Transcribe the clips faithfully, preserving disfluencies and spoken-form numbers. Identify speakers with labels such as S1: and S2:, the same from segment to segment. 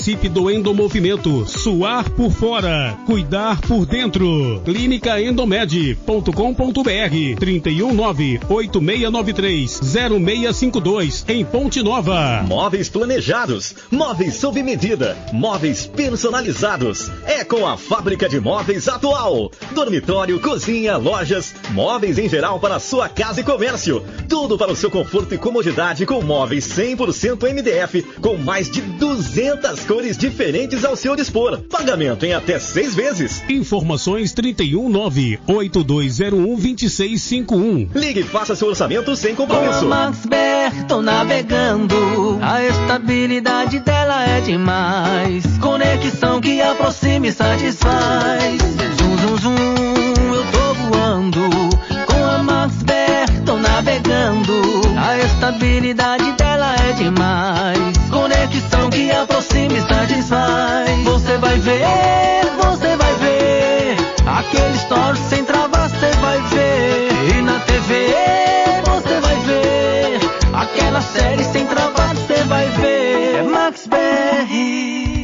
S1: Participe do Endomovimento, suar por fora, cuidar por dentro. Clínica Endomed ponto com ponto br, trinta e um nove, oito seis nove três, zero seis cinco dois, em Ponte Nova.
S2: Móveis planejados, móveis sob medida, móveis personalizados. É com a Fábrica de Móveis Atual. Dormitório, cozinha, lojas, móveis em geral para sua casa e comércio. Tudo para o seu conforto e comodidade com móveis cem por cento M D F, com mais de duzentas cores diferentes ao seu dispor. Pagamento em até seis vezes.
S1: Informações trinta e um nove, oito dois zero um, dois seis cinco um.
S2: Ligue e faça seu orçamento sem compromisso.
S3: Com a Maxber, tô navegando. A estabilidade dela é demais. Conexão que aproxima e satisfaz. Zum, zum, zum, eu tô voando. Com a Maxber, tô navegando. A estabilidade dela é demais. Conexão que aproxima e satisfaz. Você vai ver, você vai ver. Aquele story sem travar, você vai ver. E na T V você vai ver. Aquela série sem travar, você vai ver. É Max B R.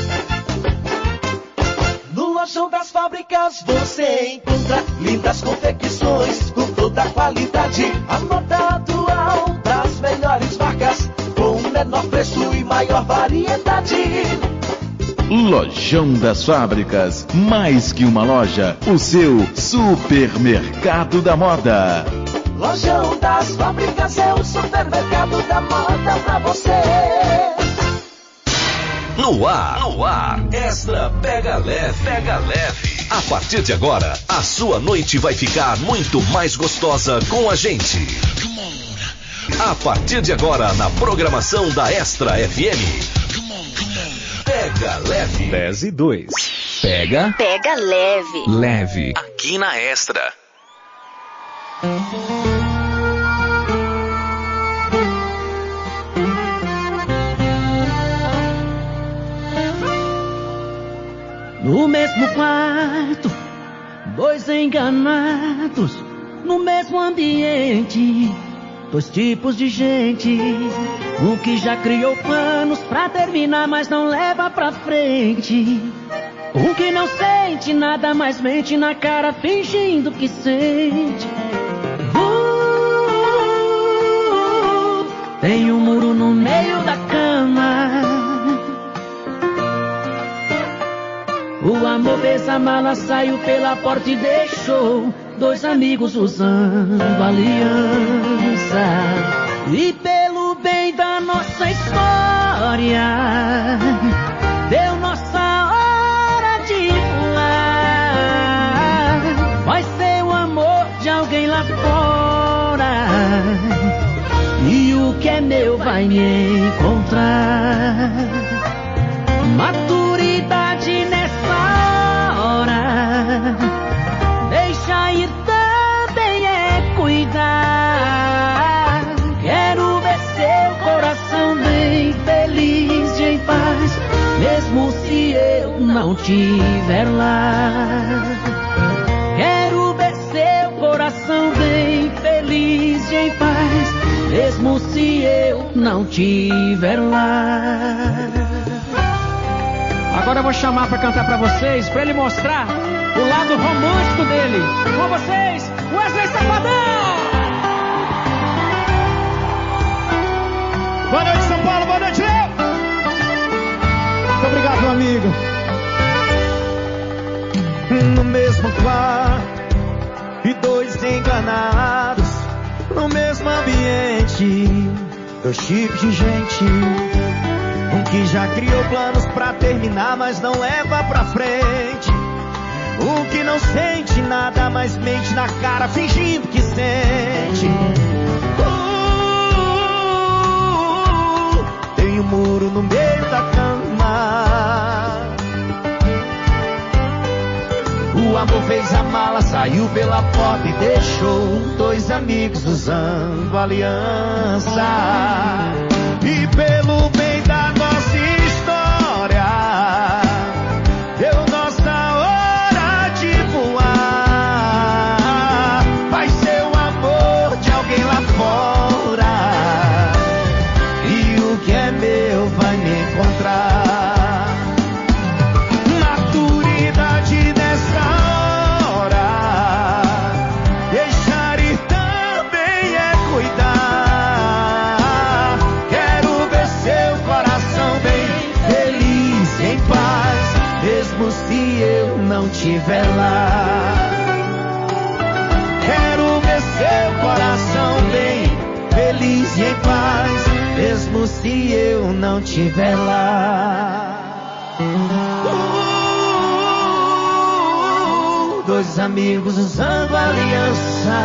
S4: No Lojão das Fábricas você encontra lindas confecções com toda a qualidade. A moda atual das melhores marcas, com o menor preço e maior variedade.
S5: Lojão das Fábricas, mais que uma loja, o seu supermercado da moda.
S4: Lojão das Fábricas é o supermercado da moda pra você.
S6: No ar, no ar, Extra Pega Leve, Pega Leve. A partir de agora, a sua noite vai ficar muito mais gostosa com a gente. A partir de agora, na programação da Extra F M. Pega Leve.
S7: dez e dois. Pega.
S8: Pega Leve.
S7: Leve.
S6: Aqui na Extra.
S3: No mesmo quarto, dois enganados. No mesmo ambiente, dois tipos de gente. Um que já criou planos pra terminar, mas não leva pra frente. Um que não sente nada, mas mente na cara fingindo que sente. Uh, tem um muro no meio da cama. O amor fez a mala, saiu pela porta e deixou dois amigos usando aliança. E pelo bem da nossa história, deu nossa hora de voar. Vai ser o amor de alguém lá fora, e o que é meu vai me encontrar. Maturidade nessa hora, deixa ir também é cuidar. Quero ver seu coração bem feliz e em paz, mesmo se eu não tiver lá. Quero ver seu coração bem feliz e em paz, mesmo se eu não tiver lá.
S9: Agora eu vou chamar pra cantar pra vocês, pra ele mostrar o lado romântico dele. Com vocês, Wesley Safadão!
S10: Boa noite, São Paulo, boa noite, Léo! Muito obrigado, meu amigo. No mesmo quarto, e dois enganados. No mesmo ambiente, dois tipos de gente. Um que já criou planos pra terminar, mas não leva pra frente. Um que não sente nada, mas mente na cara, fingindo que sente. Uh, tem um muro no meio da cama. O amor fez a mala, saiu pela porta e deixou dois amigos usando aliança. E pelo bem da nossa história, deu nossa hora de voar. Vai ser o amor de alguém lá fora, e o que é meu vai me encontrar. estiver lá. Quero ver seu coração bem feliz e em paz, mesmo se eu não estiver lá. Uh, dois amigos usando aliança.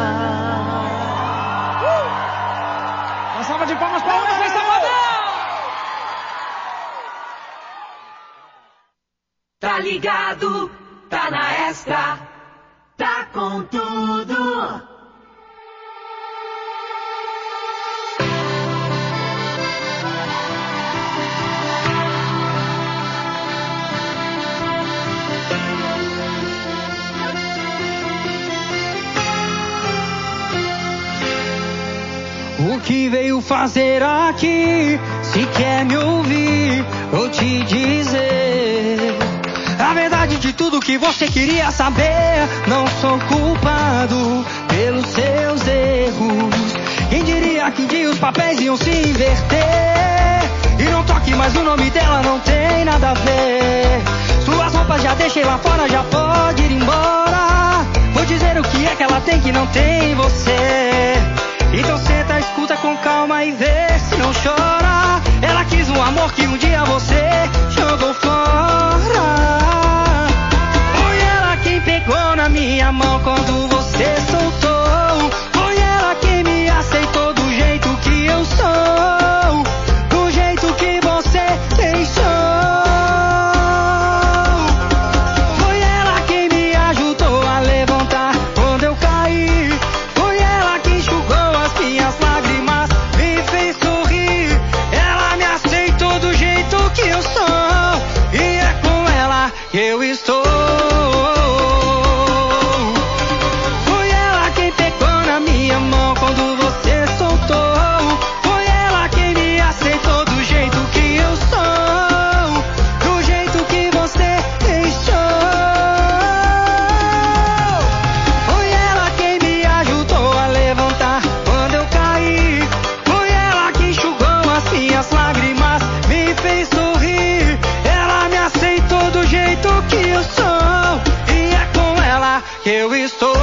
S9: Uh! Uma salva de palmas para o Wesley Safadão!
S8: Tá ligado, tá na Extra, tá com tudo.
S3: O que veio fazer aqui? Se quer me ouvir, vou te dizer a verdade de tudo que você queria saber. Não sou culpado pelos seus erros. Quem diria que um dia os papéis iam se inverter? E não toque mais, o nome dela não tem nada a ver. Suas roupas já deixei lá fora, já pode ir embora. Vou dizer o que é que ela tem que não tem você. Então senta, escuta com calma e vê se não chora. Ela quis um amor que um dia você jogou fora. Foi ela quem pegou na minha mão quando você soltou. Foi ela quem me aceitou do jeito que eu sou, do jeito que você deixou. Foi ela quem me ajudou a levantar quando eu caí. Foi ela que enxugou as minhas lágrimas, me fez sorrir. Ela me aceitou do jeito que eu sou, e é com ela que eu estou. Foi ela quem pegou na minha mão quando você soltou. Foi ela quem me aceitou do jeito que eu sou, do jeito que você deixou. Foi ela quem me ajudou a levantar quando eu caí. Foi ela que enxugou as minhas lágrimas, me fez sorrir. Ela me aceitou do jeito que eu sou, e é com ela que eu estou.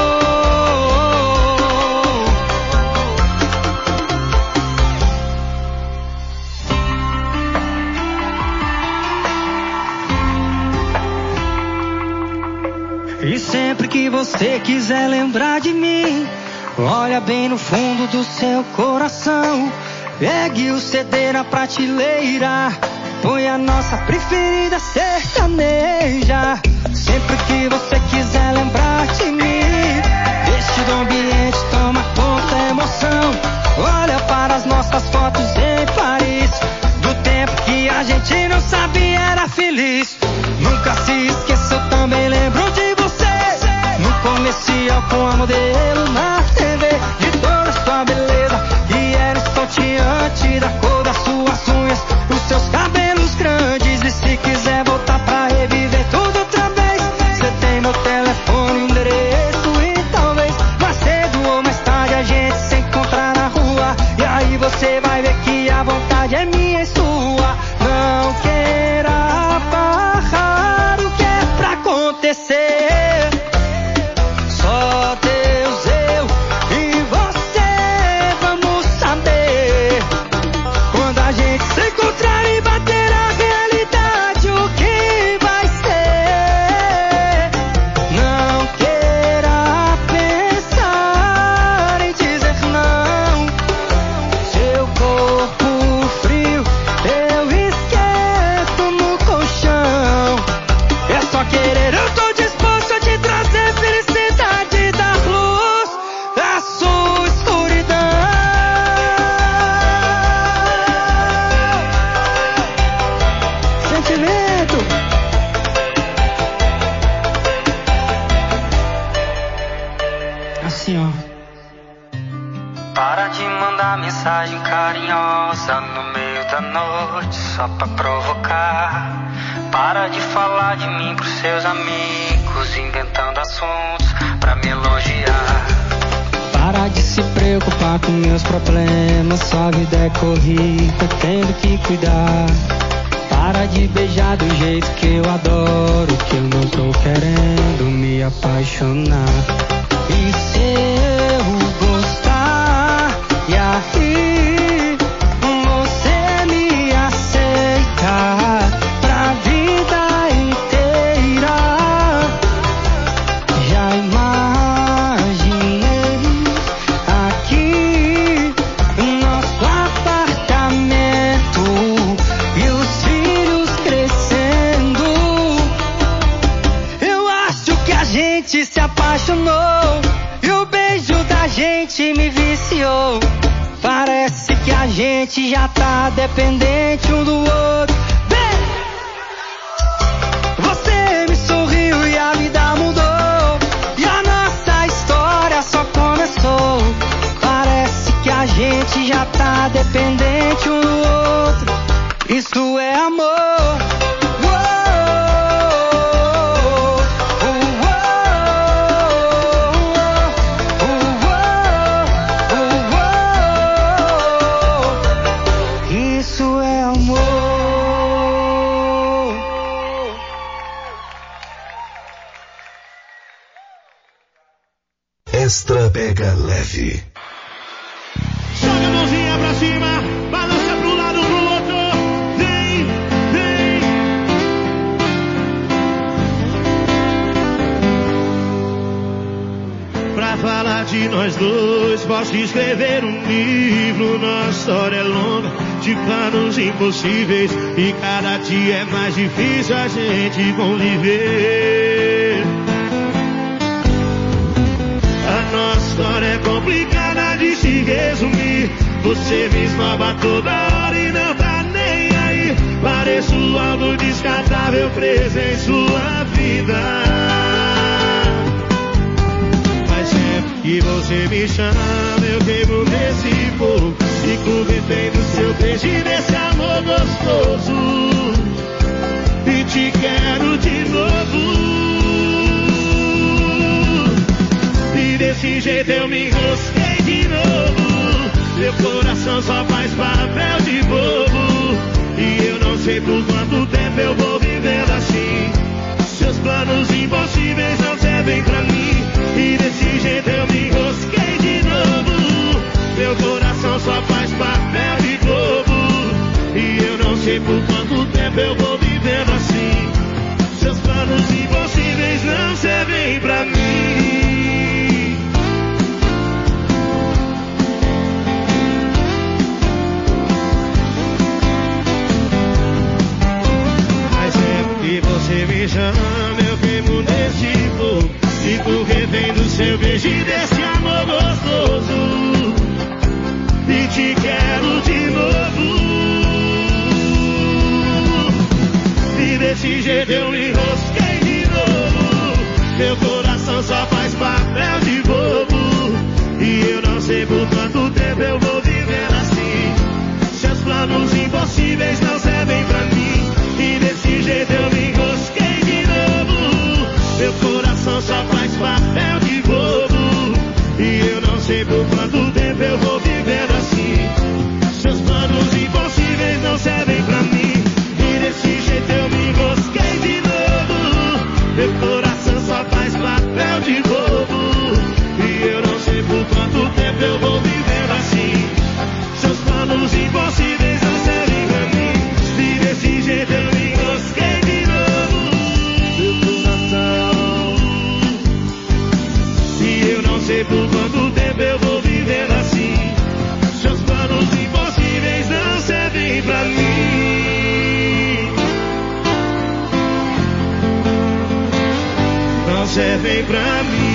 S3: E sempre que você quiser lembrar de mim, olha bem no fundo do seu coração. Pegue o C D na prateleira, põe a nossa preferida sertaneja. Sempre que você quiser lembrar de mim, deixe do ambiente, toma conta da emoção. Olha para as nossas fotos em Paris, do tempo que a gente não sabia era feliz. Nunca se esqueça, eu também lembro de você, no comercial com a modelo na T V, de toda a sua beleza, que era estonteante, da cor das suas unhas, os seus cabelos grandes. E se quiser voltar pra reviver tudo outra vez, você tem meu telefone, endereço, e talvez mais cedo ou mais tarde a gente se encontrar na rua. E aí você vai ver que a vontade é minha e sua. Não queira barrar o que é pra acontecer. Só Deus, eu e você vamos saber. Quando a gente se encontrar e bater a realidade, o que vai ser. Não queira pensar em dizer não. Seu corpo frio eu esqueço no colchão. É só querer, eu tô disposto a te trazer felicidade, dar luz à sua escuridão. Sentimento. Assim, ó. Para de mandar mensagem carinhosa no meio da noite só pra provocar. Para de falar de mim pros seus amigos, inventando assuntos pra me elogiar. Para de se preocupar com meus problemas, sua vida é corrida, tendo que cuidar. Para de beijar do jeito que eu adoro, que eu não tô querendo. apaixonar. E se eu gostar, e aí você me aceita pra vida inteira. Já imaginei aqui nosso apartamento e os filhos crescendo. Eu acho que a gente se apaixonou e o beijo da gente me viciou. Parece que a gente já tá dependente um do outro. Vem! Você me sorriu e a vida mudou, e a nossa história só começou. Parece que a gente já tá dependente um do outro. Isso é amor. Isso é amor.
S6: Extra pega leve.
S11: Joga a mãozinha pra cima, balança pro lado, pro outro. Vem, vem. Pra falar de nós dois, posso escrever um livro. Nossa história é longa, de planos impossíveis, e cada dia é mais difícil a gente conviver. A nossa história é complicada de se resumir. Você me esnova toda hora e não tá nem aí. Pareço algo descartável preso em sua vida. Mas sempre que você me chama, eu queimo nesse fogo. Fico vivendo seu beijo e desse amor gostoso. E te quero de novo. E desse jeito eu me enrosquei de novo. Meu coração só faz papel de bobo. E eu não sei por quanto tempo eu vou vivendo assim. Seus planos impossíveis não servem pra mim. E desse jeito eu me enrosquei de novo. Meu coração só faz papel de bobo. E eu não sei por quanto tempo eu vou vivendo assim. Seus planos impossíveis não servem pra mim. Você me chama, eu queimo nesse fogo. Fico revendo seu beijo e desse amor gostoso. E te quero de novo. E desse jeito eu me enrosquei de novo. Meu coração só faz papel de bobo. E eu não sei por quanto tempo eu vou viver assim. Seus planos impossíveis não servem pra mim. E desse jeito eu me enrosquei de novo. Meu coração só faz papel de bobo. E eu não sei por quanto tempo eu vou viver assim. Seus planos impossíveis não servem pra mim. E desse jeito eu me enrosquei de novo. Meu coração só faz papel de bobo. E eu não sei por quanto tempo eu vou viver assim. Seus planos impossíveis não servem pra mim. E desse jeito eu me enrosquei de novo. Meu coração. E eu não sei por quanto tempo eu vou viver assim. Seus planos impossíveis não servem pra mim. Não servem pra mim.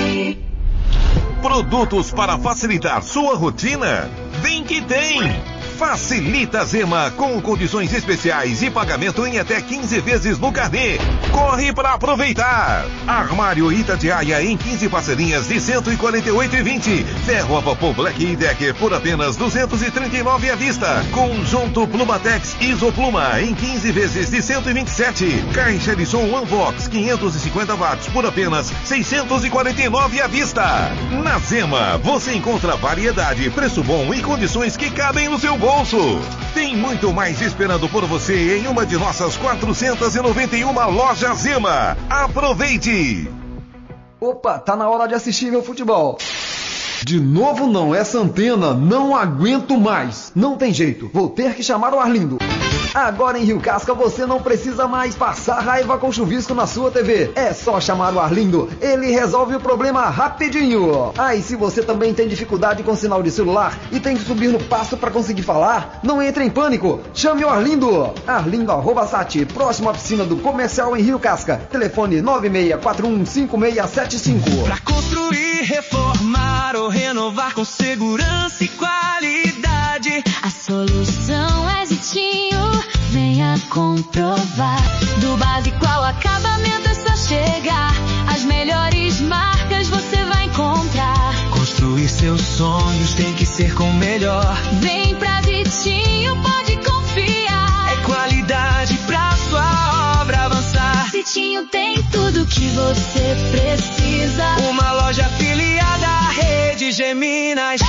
S6: Produtos para facilitar sua rotina? Vem que tem!
S12: Facilita a Zema com condições especiais e pagamento em até quinze vezes no carnê. Corre para aproveitar. Armário Itatiaia em quinze parcelinhas de cento e quarenta e oito reais e vinte centavos. Ferro a vapor Black e Decker por apenas duzentos e trinta e nove reais à vista. Conjunto Plumatex Isopluma em quinze vezes de cento e vinte e sete reais. Caixa de som Unvox quinhentos e cinquenta watts por apenas seiscentos e quarenta e nove reais à vista. Na Zema você encontra variedade, preço bom e condições que cabem no seu bolso. Tem muito mais esperando por você em uma de nossas quatrocentas e noventa e uma lojas Zema. Aproveite!
S13: Opa, tá na hora de assistir meu futebol. De novo não, essa antena não aguento mais. Não tem jeito, vou ter que chamar o Arlindo. Agora em Rio Casca você não precisa mais passar raiva com chuvisco na sua T V. É só chamar o Arlindo, ele resolve o problema rapidinho. Ah, e se você também tem dificuldade com sinal de celular e tem que subir no pasto para conseguir falar, não entre em pânico, chame o Arlindo. Arlindo arroba sat, próxima piscina do Comercial em Rio Casca. Telefone nove seis quatro um cinco seis sete cinco.
S14: Pra construir, reformar ou renovar com segurança e qualidade,
S15: a solução é Zitinho, venha comprovar. Do básico ao acabamento é só chegar, as melhores marcas você vai encontrar.
S14: Construir seus sonhos tem que ser com o melhor.
S15: Vem pra Zitinho, pode confiar.
S14: É qualidade pra sua obra avançar.
S15: Zitinho tem tudo que você precisa.
S14: Uma loja afiliada à Rede Geminas.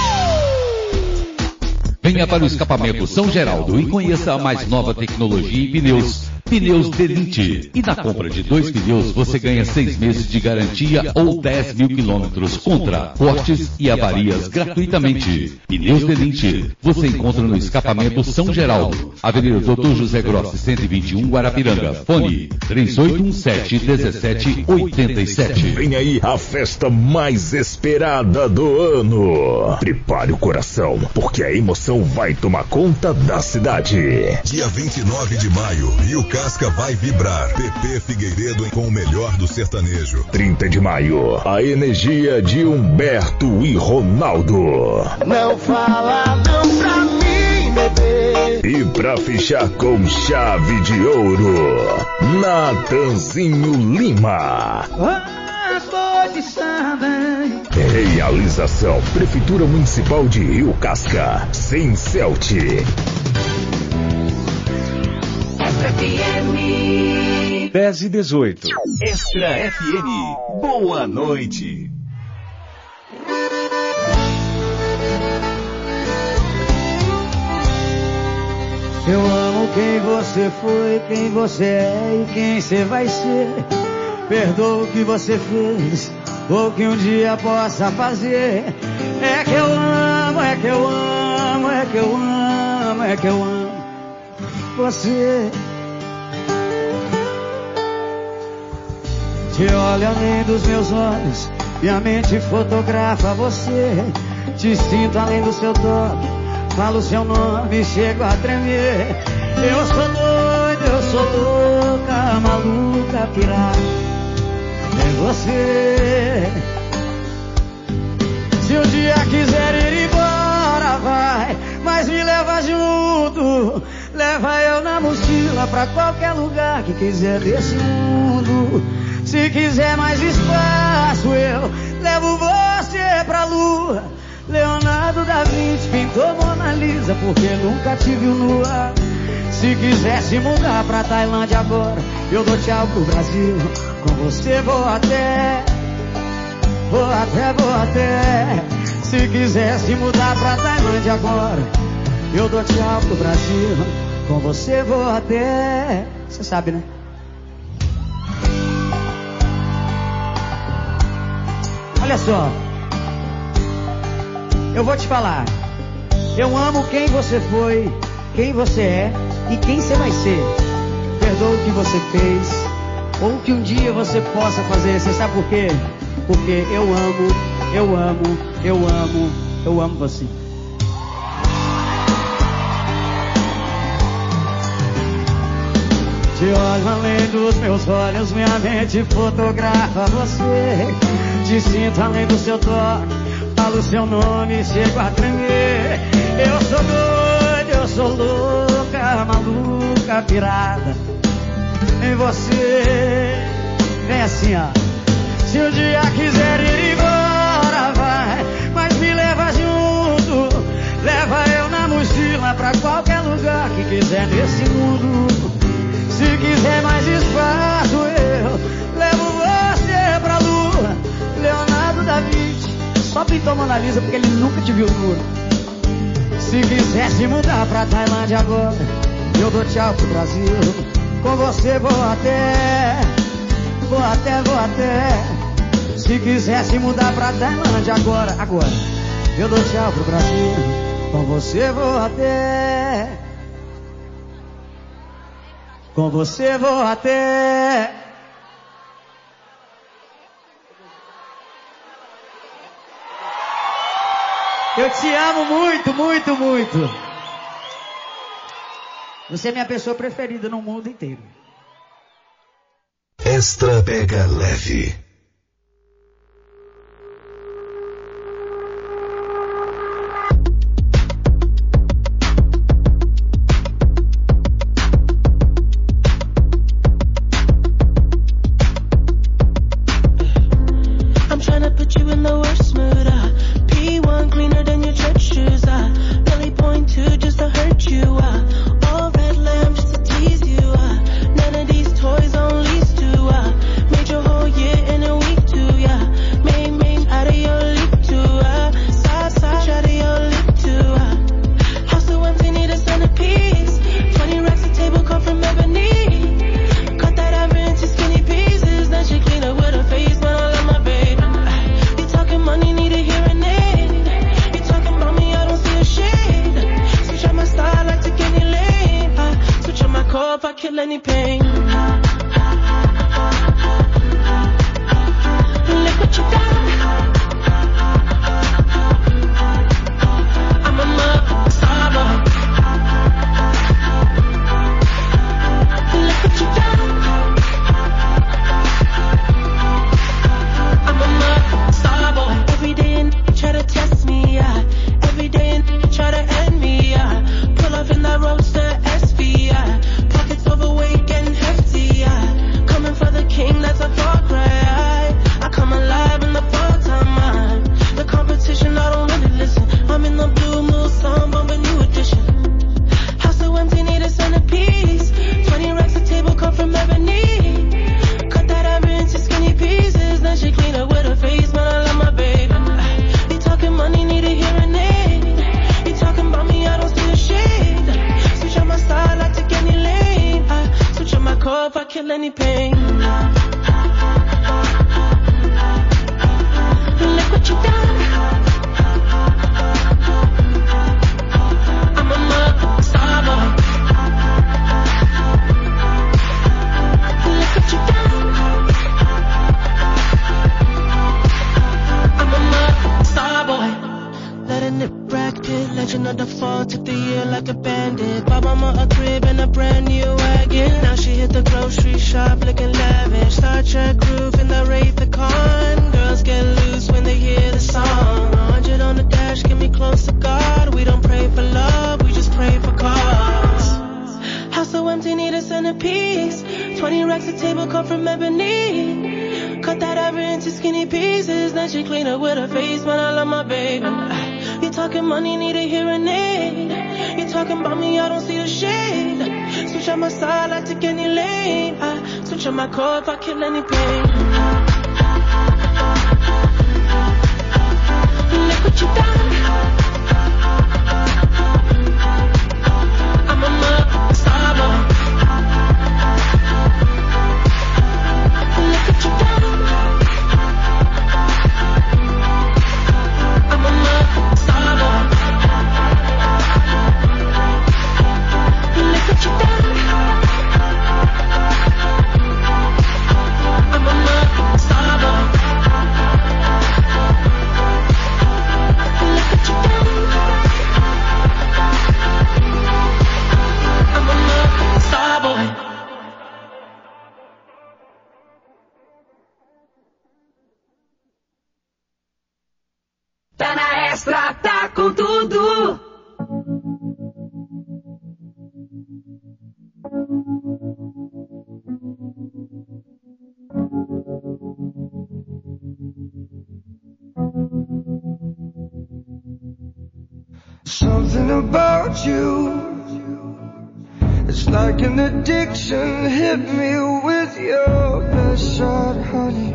S16: Venha para o escapamento São Geraldo e conheça a mais nova tecnologia em pneus. Pneus Delinte. E na compra de dois pneus você ganha seis meses de garantia ou dez mil quilômetros contra cortes e avarias gratuitamente. Pneus Delinte. Você encontra no escapamento São Geraldo, Avenida Doutor José Grossi, cento e vinte e um, Guarapiranga. Fone três oito um sete, um sete oito sete.
S17: Vem aí a festa mais esperada do ano. Prepare o coração, porque a emoção vai tomar conta da cidade.
S18: Dia vinte e nove de maio, Rio Casca vai vibrar. P P Figueiredo com o melhor do sertanejo.
S17: trinta de maio, a energia de Humberto e Ronaldo.
S11: Não fala não pra mim, bebê.
S17: E pra fechar com chave de ouro, Natanzinho Lima. Realização Prefeitura Municipal de Rio Casca, sem Celt.
S8: F M
S5: dez e dezoito.
S6: Extra F M. Boa noite.
S10: Eu amo quem você foi, quem você é e quem você vai ser. Perdoa o que você fez, ou que um dia possa fazer. É que eu amo, é que eu amo, é que eu amo, é que eu amo você. Te olho além dos meus olhos, minha mente fotografa você. Te sinto além do seu toque, falo seu nome e chego a tremer. Eu sou doido, eu sou louca, maluca, pirata. É você. Se um dia quiser ir embora, vai, mas me leva junto. Leva eu na mochila pra qualquer lugar que quiser desse mundo. Se quiser mais espaço, eu levo você pra lua. Leonardo da Vinci pintou Mona Lisa, porque nunca te viu nua. Se quiser se mudar pra Tailândia agora, eu dou tchau pro Brasil. Com você vou até, vou até, vou até. Se quiser se mudar pra Tailândia agora, eu dou tchau pro Brasil. Com você vou até. Você sabe, né? Olha só, eu vou te falar. Eu amo quem você foi, quem você é e quem você vai ser. Perdoa o que você fez, ou que um dia você possa fazer. Você sabe por quê? Porque eu amo, eu amo, eu amo, eu amo você. Te olho além dos meus olhos, minha mente fotografa você. Te sinto além do seu toque, falo seu nome e chego a tremer. Eu sou doido, eu sou louca, maluca, pirada em você. Vem assim, ó. Se um dia quiser ir embora, vai, mas me leva junto. Leva eu na mochila pra qualquer lugar que quiser nesse mundo. Se quiser mais espaço, eu levo você pra lua. Leonardo da Vinci só pintou Mona Lisa porque ele nunca te viu nu. Se quiser se mudar pra Tailândia agora, eu dou tchau pro Brasil. Com você vou até, vou até, vou até. Se quiser se mudar pra Tailândia agora, agora, eu dou tchau pro Brasil. Com você vou até, com você vou até. Eu te amo muito, muito, muito. Você é minha pessoa preferida no mundo inteiro.
S6: Extra Pega Leve.
S19: I'm a Something about you, it's like an addiction. Hit me with your best shot, honey.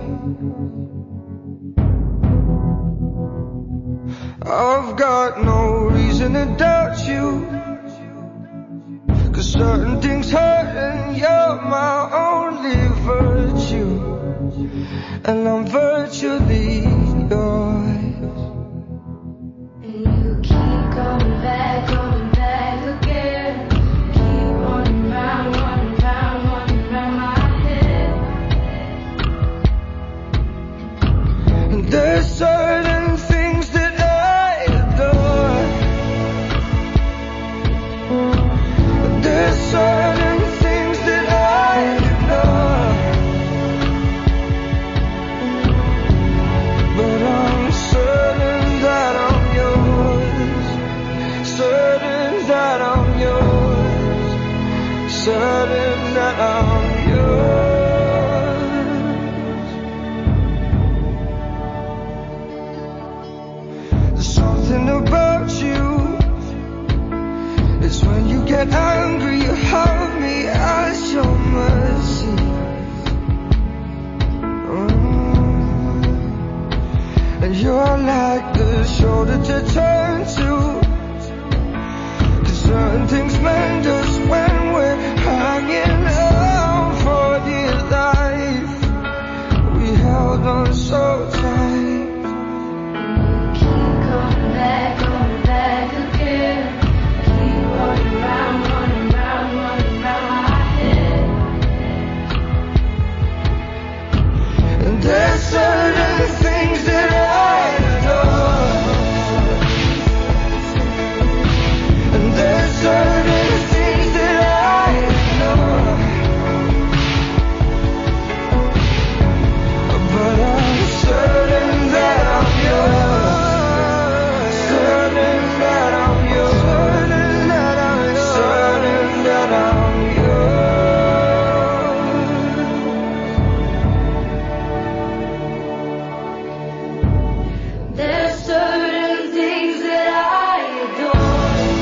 S19: I've got no reason to doubt you, 'cause certain things hurt and you're my only virtue, and I'm virtually yours.
S15: Coming back, coming back again. Keep running round, running round, running round my head.
S19: And there's certain things that I adore. There's certain things that I ignore. But I'm certain that I'm certain that I'm yours, certain that I'm yours. There's something about you, it's when you get angry, you hug me as your mercy. Mm. And you're like the shoulder to turn to. Certain things mend us when we're hanging on for dear life. We held on so tight.
S15: Keep coming back, coming back again. Keep running round, running round, running round my head.
S19: And there's certain things that I adore. There's certain things that I ignore. But I'm certain that I'm yours. Certain that I'm yours. Certain that I'm yours. Certain that I'm yours.
S15: There's certain things that I adore.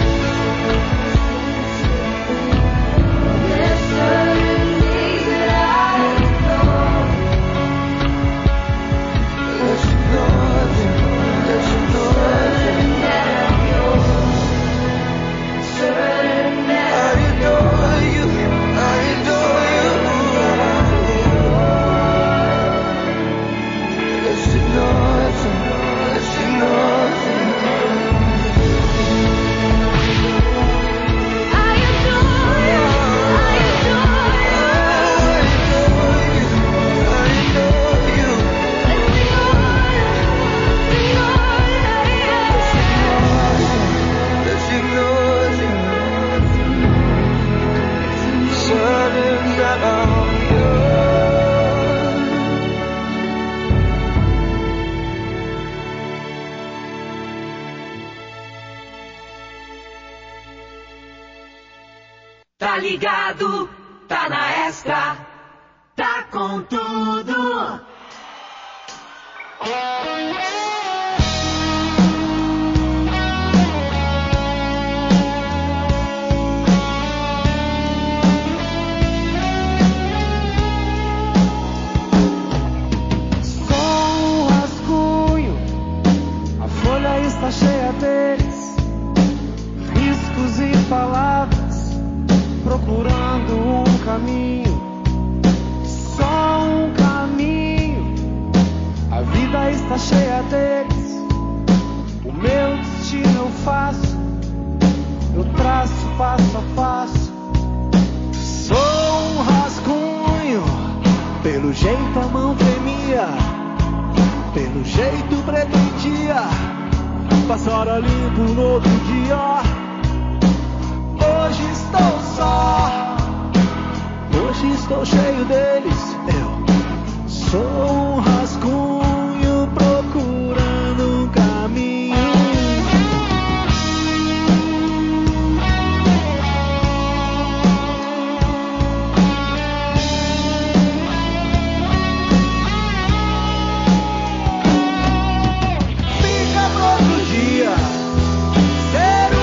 S8: Tá ligado, tá na Extra, tá com tudo.
S19: Só um rascunho, a folha está cheia deles, riscos e palavras, procurando um caminho, só um caminho. A vida está cheia deles, o meu destino eu faço, eu traço passo a passo. Sou um rascunho, pelo jeito a mão tremia, pelo jeito pretendia passar a limpo no outro dia. Hoje estou só, hoje estou cheio deles. Eu sou um rascunho procurando um caminho. Fica pro outro dia ser um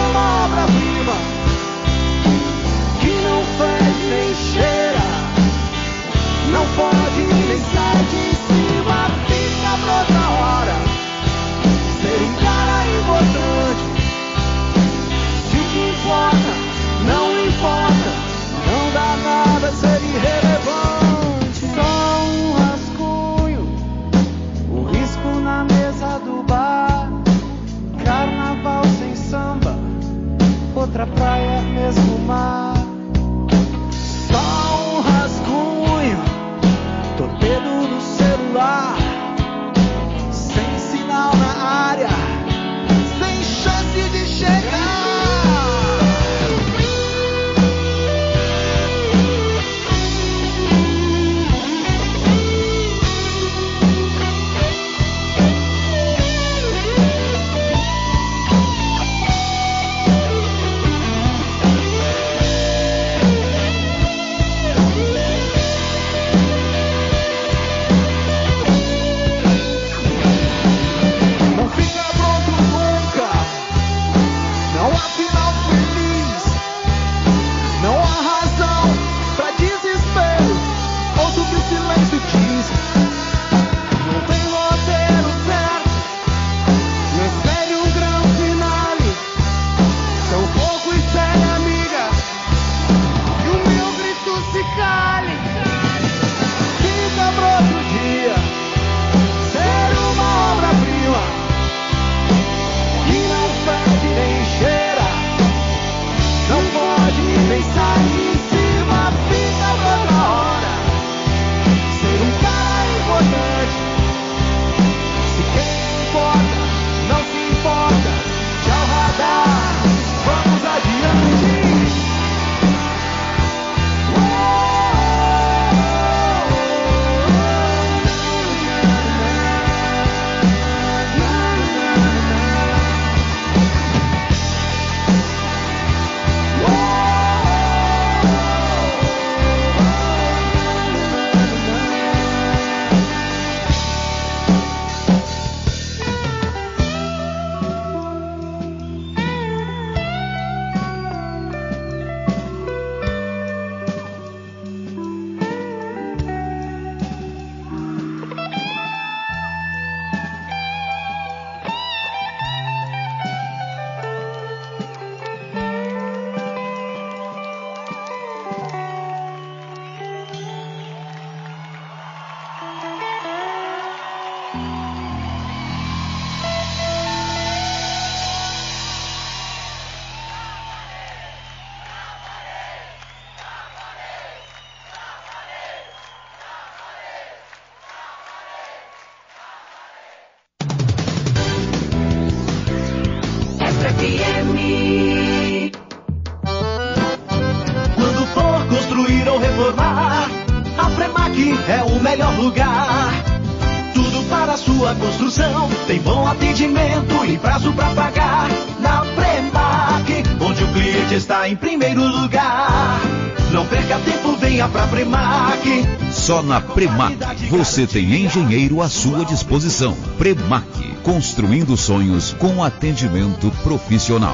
S4: sua construção. Tem bom atendimento e prazo pra pagar. Na Premac, onde o cliente está em primeiro lugar. Não perca tempo, venha pra Premac.
S6: Só na Premac você tem engenheiro à sua disposição. Premac, construindo sonhos com atendimento profissional.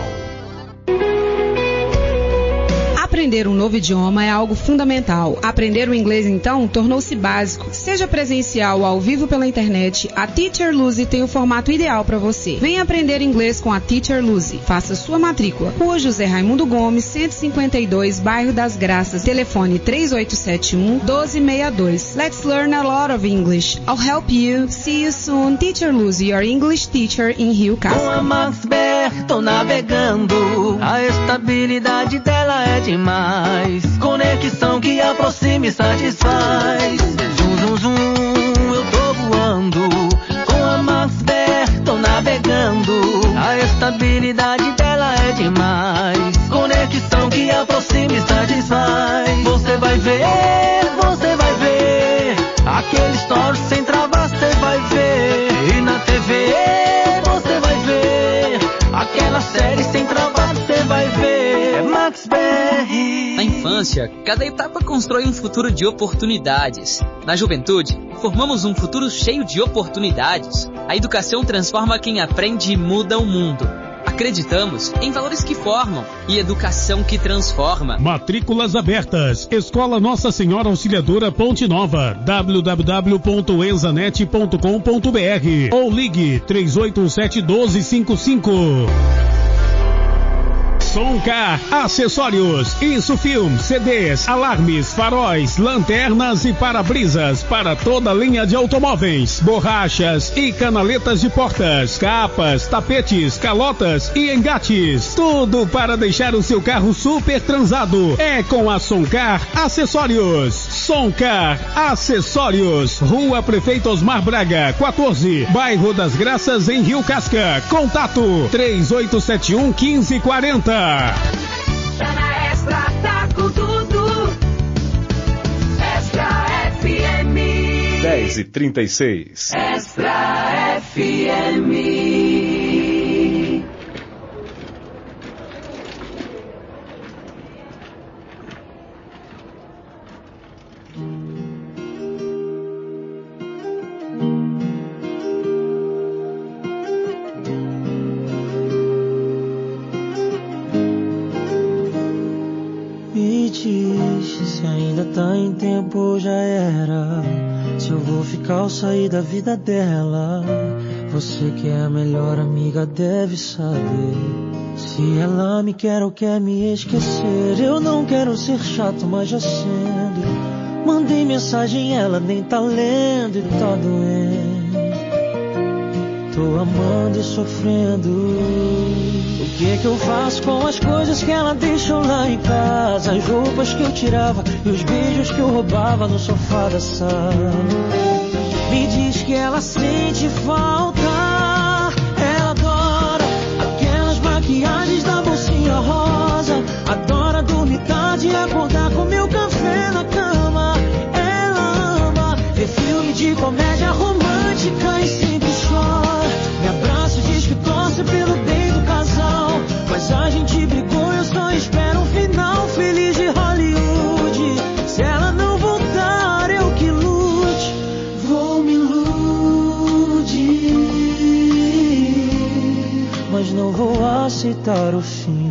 S20: Aprender um novo idioma é algo fundamental. Aprender o inglês, então, tornou-se básico. Seja presencial ou ao vivo pela internet, a Teacher Luzy tem o formato ideal para você. Venha aprender inglês com a Teacher Luzy. Faça sua matrícula. Rua José Raimundo Gomes, cento e cinquenta e dois, Bairro das Graças. Telefone três oito sete um, um dois seis dois. Let's learn a lot of English. I'll help you. See you soon. Teacher Luzy, your English teacher in Rio Casca.
S3: Com a Max Bear, tô navegando. A estabilidade dela é demais. Conexão que aproxima e satisfaz. Zum, zum, zum, eu tô voando. Com a Max Bear, tô navegando. A estabilidade dela é demais. Conexão que aproxima e satisfaz. Você vai ver, você vai ver. Aquele story sem travas, você vai ver. E na T V você vai ver. Aquela série sem travas, você vai ver. É Max Bear.
S21: Na infância, cada etapa constrói um futuro de oportunidades. Na juventude, formamos um futuro cheio de oportunidades. A educação transforma quem aprende e muda o mundo. Acreditamos em valores que formam e educação que transforma.
S1: Matrículas abertas. Escola Nossa Senhora Auxiliadora Ponte Nova. w w w ponto enzanet ponto com ponto b r ou ligue três oito um sete um dois cinco cinco. Soncar Acessórios, Insufilm, C Ds, alarmes, faróis, lanternas e para-brisas para toda a linha de automóveis, borrachas e canaletas de portas, capas, tapetes, calotas e engates. Tudo para deixar o seu carro super transado. É com a Soncar Acessórios. Soncar Acessórios, Rua Prefeito Osmar Braga, quatorze, Bairro das Graças, em Rio Casca. Contato três oito sete um, um cinco quatro zero.
S8: Tá na Extra, tá com tudo. Extra F M.
S22: dez e trinta e seis.
S8: Extra F M.
S10: Me diz se ainda tá em tempo, já era. Se eu vou ficar ou sair da vida dela. Você que é a melhor amiga deve saber. Se ela me quer ou quer me esquecer. Eu não quero ser chato, mas já sendo. Mandei mensagem, ela nem tá lendo e tá doendo. Tô amando e sofrendo. O que é que eu faço com as coisas que ela deixou lá em casa? As roupas que eu tirava e os beijos que eu roubava no sofá da sala. Me diz que ela sente falta. Ela adora aquelas maquiagens da bolsinha rosa. Adora dormir tarde e acordar com meu café na cama. Ela ama ver filme de comédia romântica e sempre chora. Me abraça e diz que torce pelo bem do casal. Mas a gente brigou, eu só espero um final feliz de Hollywood. Se ela não voltar, eu que lute. Vou me iludir, mas não vou aceitar o fim.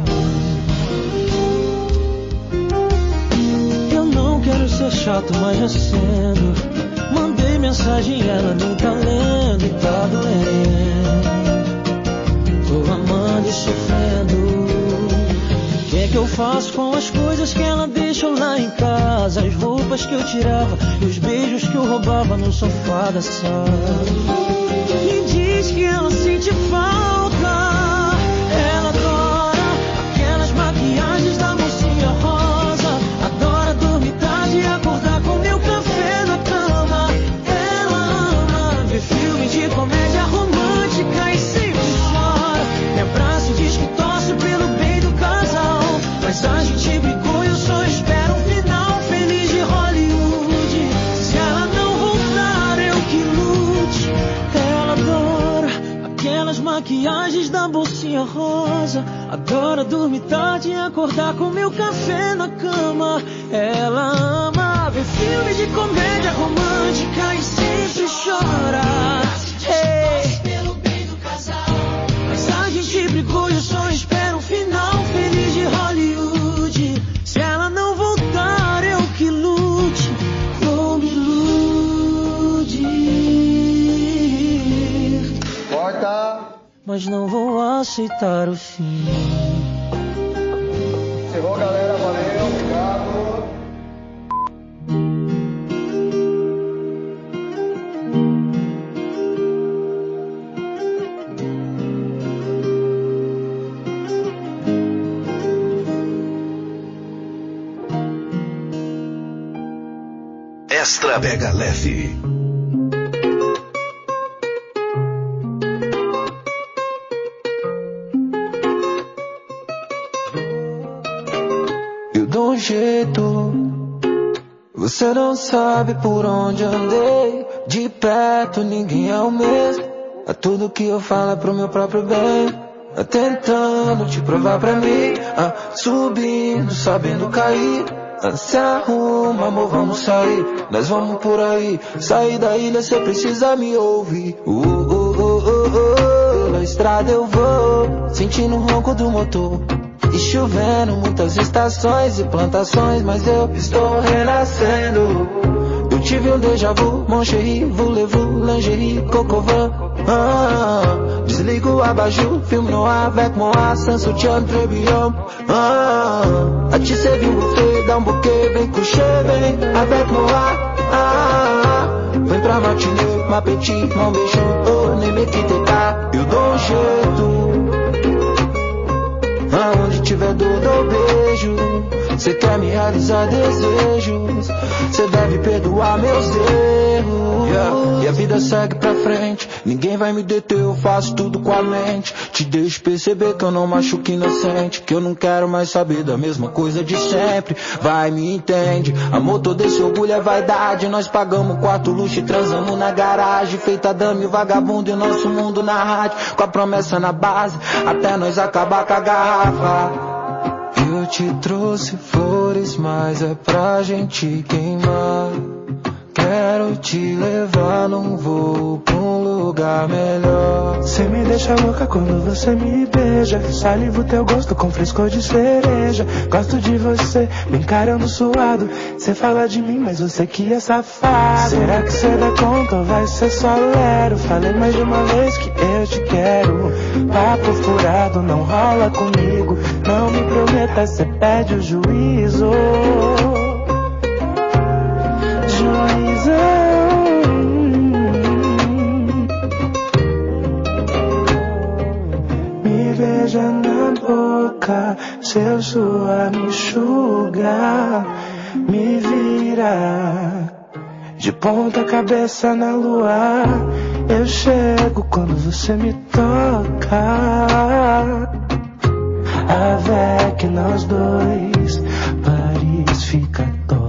S10: Eu não quero ser chato, mas já sendo. Mandei mensagem, ela não tá lendo e tá doendo. Tô amando e sofrendo. O que é que eu faço com as coisas que ela deixou lá em casa? As roupas que eu tirava e os beijos que eu roubava no sofá da sala. Me diz que ela sente falta. Ela adora aquelas maquiagens da mocinha rosa. Adora dormir tarde e acordar com meu café na cama. Ela ama ver filme de comédia romântica e sempre chora. Me abraça e diz que torce pelo bem do casal. Mas a gente brigou e eu só espero um final feliz de Hollywood. Se ela não voltar, eu que lute. Ela maquiagens da bolsinha rosa. Adora dormir tarde e acordar com meu café na cama. Ela ama ver filme de comédia romântica e sempre chora. Hey. Pelo bem do casal. Mas a gente brigou e eu só espero um final feliz de Hollywood. Se ela não voltar, eu que lute. Vou me iludir.
S19: Corta.
S10: Mas não vou aceitar o fim.
S19: Chegou, galera, valeu, obrigado.
S6: Extra Mega Leve.
S3: Eu dou um jeito, você não sabe por onde andei. De perto ninguém é o mesmo. É tudo que eu falo é pro meu próprio bem. É tentando te provar pra mim. Ah, subindo, sabendo cair. Ah, se arruma, amor, vamos sair. Nós vamos por aí. Sair da ilha, cê precisa me ouvir. Uh, uh, uh, uh, uh. Pela estrada eu vou, sentindo o ronco do motor. E chovendo, muitas estações e plantações, mas eu estou renascendo. Eu tive um déjà vu, mon chéri, voulez-vous, lingerie, cocovan. Ah, desligo o abajur, filme no ar, avec moi, sans soutien, très bien. Ah, a ti serviu um buffet, dá um buquê, vem coucher, vem, avec moi. Ah, vem pra matinê, ma petit, mon beijo, oh, nem me quitte pas. Eu dou um jeito. Aonde tiver dor, dou beijo. Cê quer me realizar desejos, cê deve perdoar meus erros. Yeah. E a vida segue pra frente, ninguém vai me deter, eu faço tudo com a mente. Te deixo perceber que eu não machuco inocente, que eu não quero mais saber da mesma coisa de sempre. Vai, me entende, amor, todo esse orgulho é vaidade. Nós pagamos quarto luxo e transamos na garagem. Feita dama e vagabundo e nosso mundo na rádio, com a promessa na base, até nós acabar com a garrafa. Eu te trouxe flores, mas é pra gente queimar. Quero te levar num voo pra um lugar melhor.
S2: Cê me deixa louca quando você me beija. Salivo teu gosto com frescor de cereja. Gosto de você me encarando suado. Cê fala de mim, mas você que é safado. Será que cê dá conta ou vai ser só lero? Falei mais de uma vez que eu te quero. Papo furado não rola comigo. Não me prometa, cê perde o juízo. Me beija na boca, seu suor me enxuga, me vira de ponta cabeça na lua. Eu chego quando você me toca. Avec nós dois, Paris fica torta.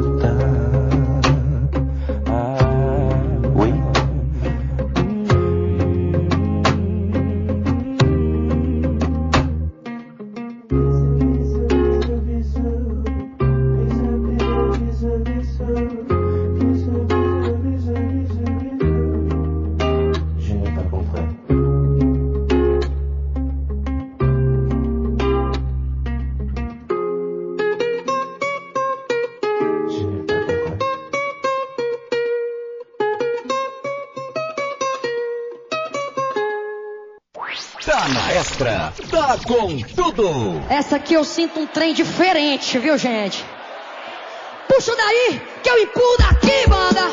S6: Tá na Extra, tá com tudo.
S7: Essa aqui eu sinto um trem diferente, viu, gente? Puxa daí, que eu empurro daqui, banda.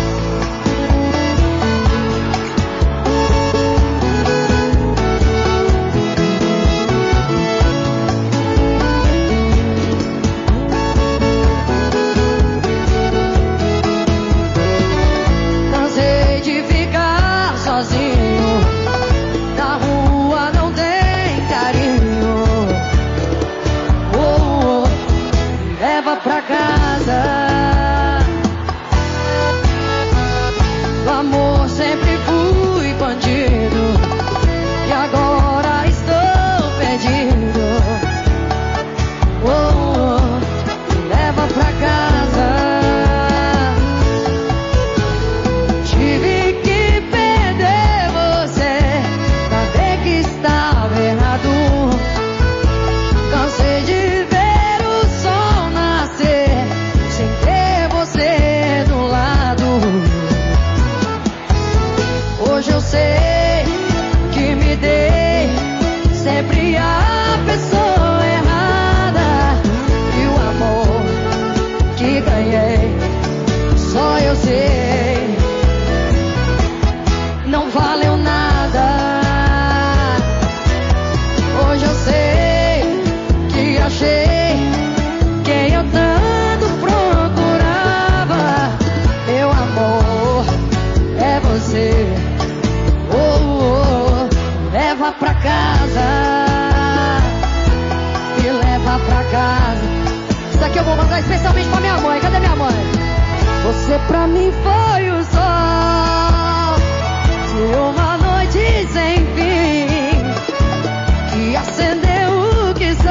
S3: Cansei de ficar sozinho. Na rua não tem carinho. Oh, oh, me leva pra casa.
S7: Pra mim foi o sol de uma noite sem fim que acendeu o que sou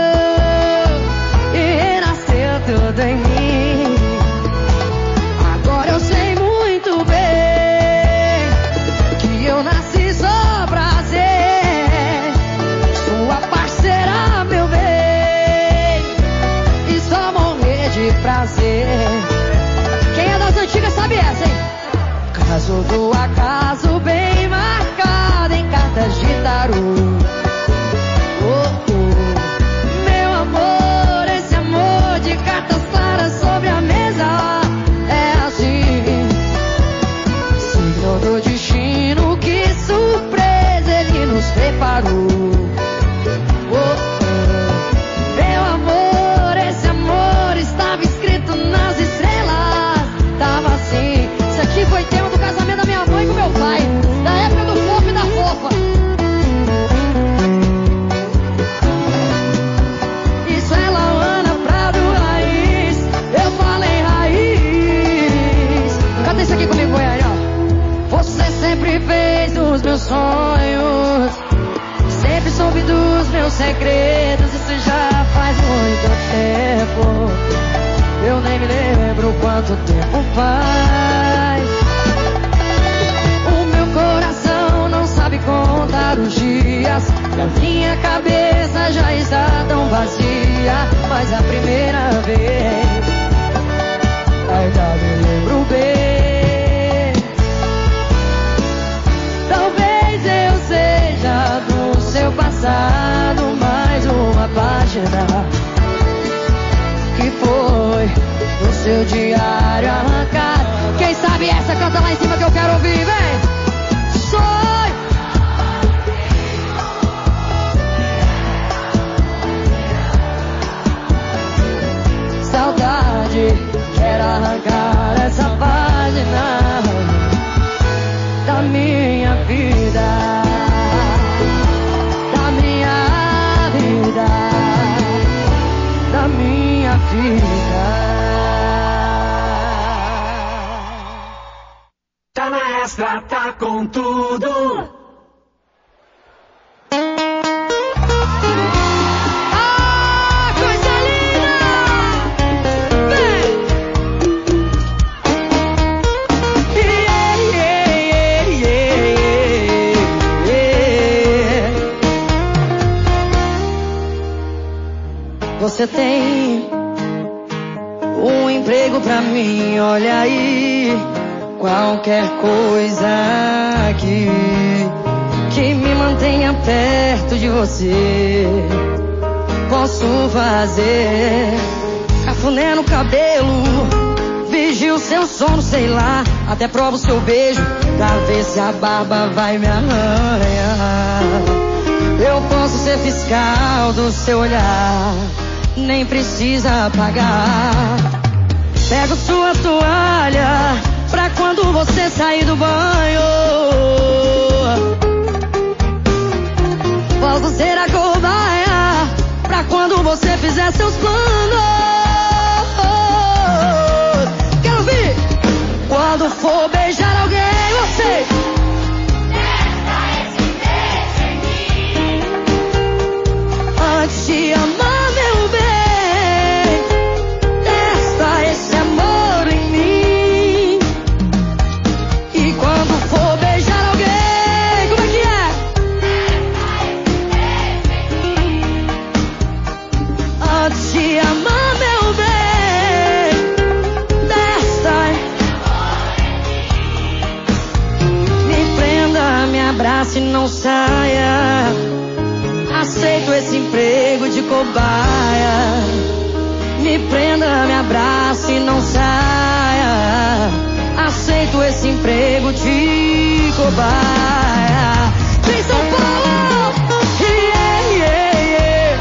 S7: e renasceu tudo em mim. Agora eu sei muito bem que eu nasci só pra ser sua parceira, meu bem, e só morrer de prazer. Quem é das antigas sabe essa, hein? Caso do acaso bem marcado em cartas de tarô. Oh, oh. Meu amor, esse amor de cartas claras sobre a mesa é assim. Signo do destino, que surpresa ele nos preparou. Oh, oh. Meu amor, esse amor estava escrito nas estrelas. Tava assim. Isso aqui foi tema do casamento da minha mãe com meu pai, da época do fofo e da fofa. Isso é Lauana Prado Raiz. Eu falei raiz. Canta isso aqui comigo, Goiânia. Você sempre fez dos meus sonhos, sempre soube dos meus segredos. Isso já faz muito tempo, eu nem me lembro quanto tempo faz. O meu coração não sabe contar os dias, e a minha cabeça já está tão vazia. Mas a primeira vez ainda me lembro bem. Talvez eu seja do seu passado mais uma página que foi no seu diário arrancado. Quem sabe essa canta lá em cima que eu quero ouvir, vem! Sonho! Saudade, quero arrancar essa página da minha vida, da minha vida, da minha vida.
S4: Tá na Extra, tá com tudo.
S7: Ah, coisa linda! Vem! Yeah, yeah, yeah, yeah, yeah. Você tem um emprego pra mim, olha aí. Qualquer coisa aqui que me mantenha perto de você, posso fazer. Cafuné no cabelo, vigio seu sono, sei lá. Até provo seu beijo pra ver se a barba vai me arranhar. Eu posso ser fiscal do seu olhar, nem precisa apagar. Pego sua toalha pra quando você sair do banho. Posso ser a cobaia pra quando você fizer seus planos. Quero ouvir! Quando for beijar alguém, você testa esse beijo em mim. Antes de amar, meu bem, testa esse amor em mim. E quando for beijar alguém, como é que é? Antes de amar, meu bem, testa. Me prenda, me abrace e não saia. Aceito esse emprego de cobaia. Me prenda, me abrace e não saia. Aceito esse emprego de cobaia. Vem São Paulo! Yeah, yeah, yeah.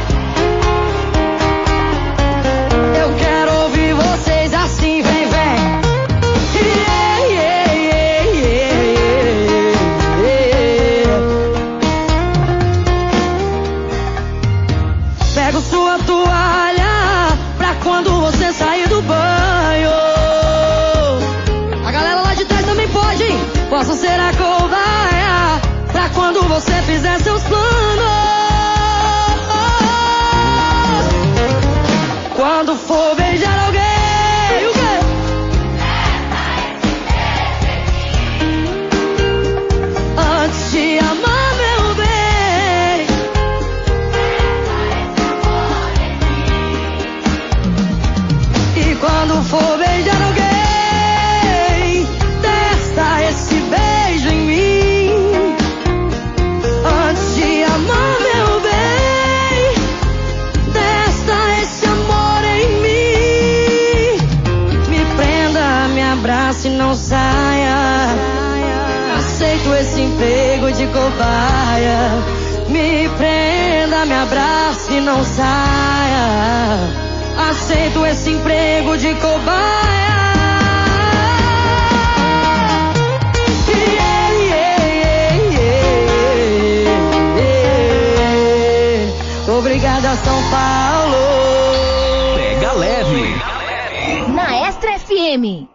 S7: Eu quero ouvir vocês assim, vem, vem. Yeah, yeah, yeah, yeah, yeah. Pego sua toalha pra quando você sair do banho. de cobaia. Me prenda, me abrace e não saia. Aceito esse emprego de cobaia. Yeah, yeah, yeah, yeah. Obrigada, São Paulo.
S6: Pega leve.
S15: Na Extra F M.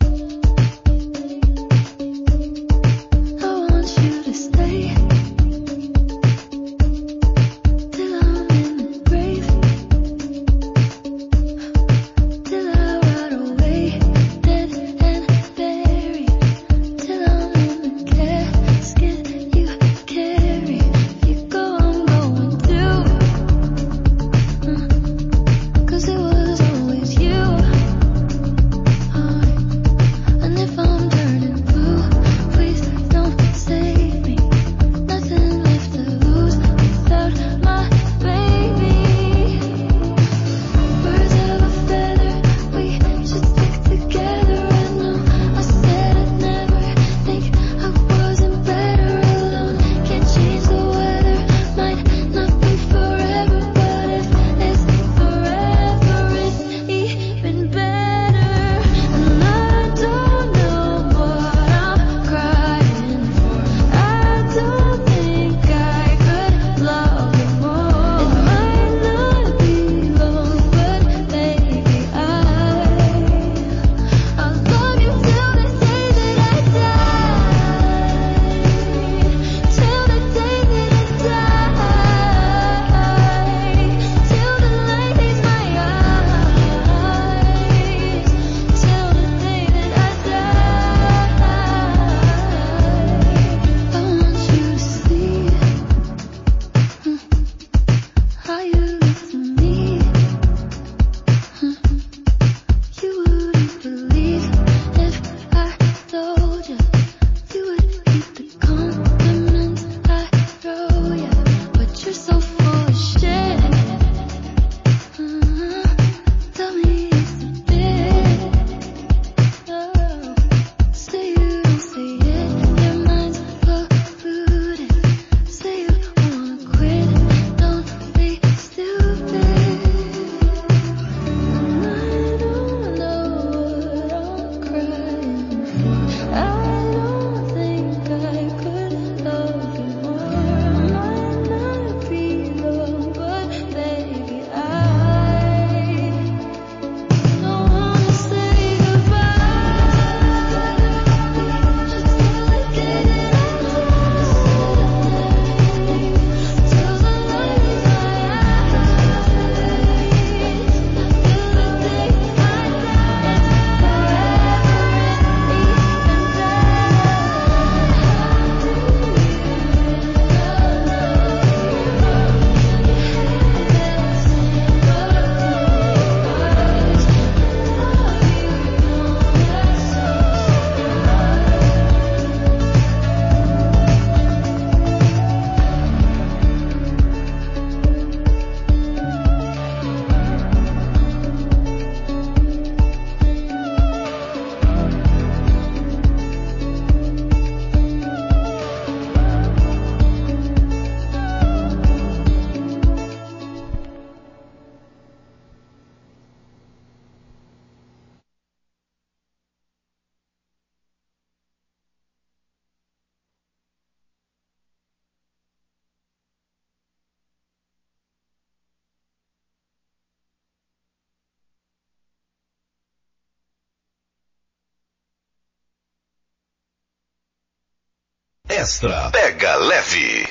S6: Extra Pega Leve.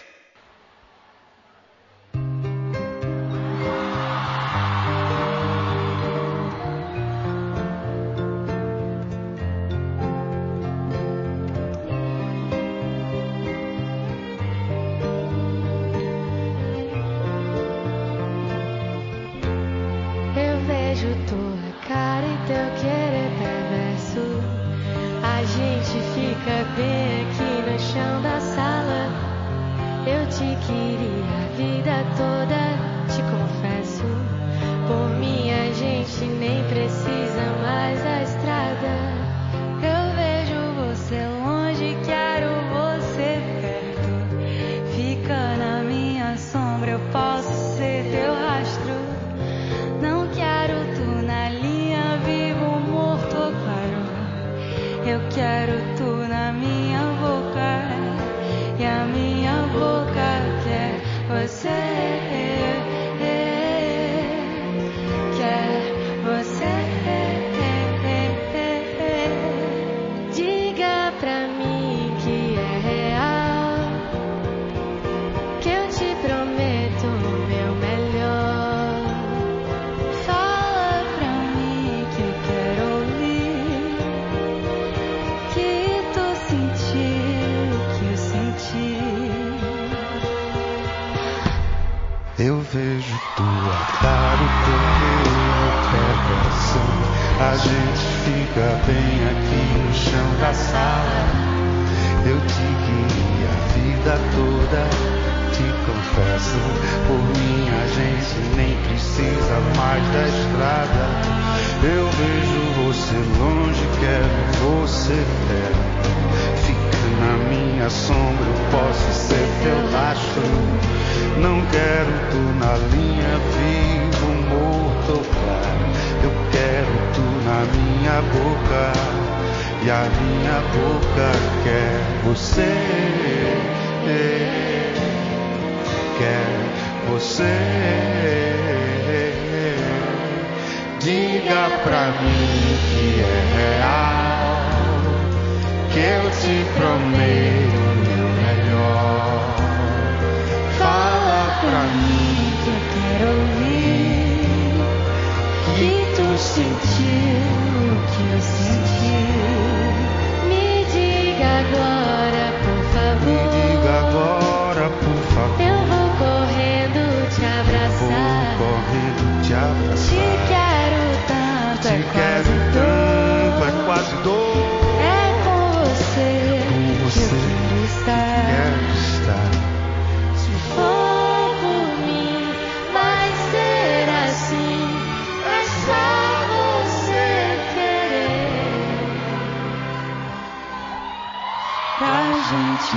S9: Eu vejo tua cara e teu querer perverso. A gente fica bem aqui no chão da sala. Eu te queria a vida toda, te confesso. Por mim a gente nem precisa mais da estrada. Eu vejo você longe, quero você perto. fica na minha sombra, eu posso ser teu rastro. Não quero tu na linha, vivo, morto ou claro. Eu quero tu na minha boca, e a minha boca quer você. Quer você. Diga pra mim que é real, que eu te prometo o meu melhor. Fala pra mim que eu quero ouvir, que tu sentiu o que eu senti.
S2: Eu vejo tua cara, o teu brilho, perversão. A gente fica bem aqui no chão da sala. Eu te queria a vida toda, te confesso. Por mim a gente nem precisa mais da estrada. Eu vejo você longe, quero você perto. Fica na minha sombra, eu posso ser teu rastro. Não quero tu na linha, vivo, morto ou claro. Eu quero tu na minha boca, e a minha boca quer você. Quer você. Diga pra mim que é real, que eu te prometo o meu melhor. Fala pra mim que eu quero ouvir, que tu sentiu o que eu senti.
S9: Me diga agora, por favor.
S2: Me diga agora, por favor.
S9: Eu vou correndo te abraçar.
S2: Vou correndo te abraçar.
S9: Te quero tanto,
S2: te
S9: é
S2: quero
S9: quase
S2: tanto,
S9: dor.
S2: é quase dor.
S9: É com você,
S2: com você
S9: que eu quero estar.
S2: Quero estar.
S9: Se for por mim, vai ser assim. É só você querer. Pra gente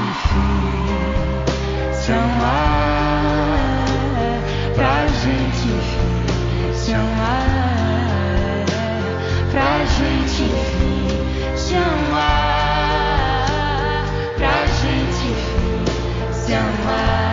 S9: se amar, pra gente se amar, pra gente se amar, pra gente se amar.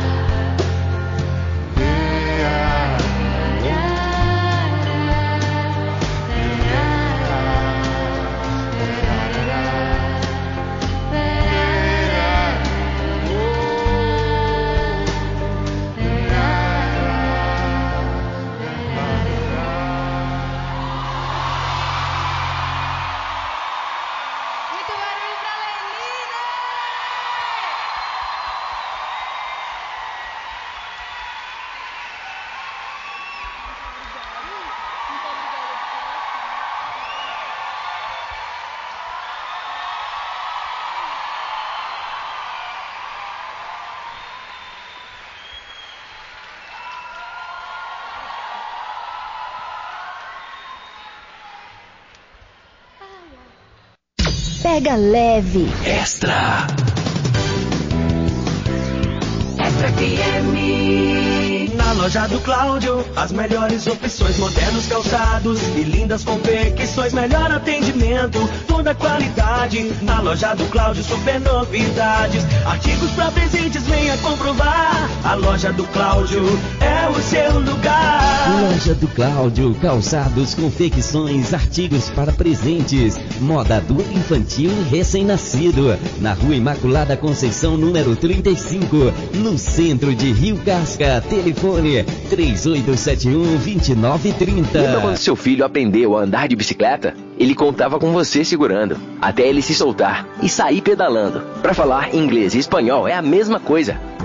S12: Pega leve.
S6: Extra.
S4: Extra F M. Na loja do Cláudio, as melhores opções, modernos calçados e lindas confecções, melhor atendimento, toda qualidade. Na loja do Cláudio, super novidades, artigos pra presentes, venha comprovar. A loja do Cláudio é o seu lugar.
S13: Loja do Cláudio, calçados, confecções, artigos para presentes, moda adulto, infantil e recém-nascido. Na Rua Imaculada Conceição, número trinta e cinco, no centro de Rio Casca. Telefone três oito sete um, dois nove três zero.
S23: Lembra quando seu filho aprendeu a andar de bicicleta? Ele contava com você segurando, até ele se soltar e sair pedalando. Para falar inglês e espanhol é a mesma coisa.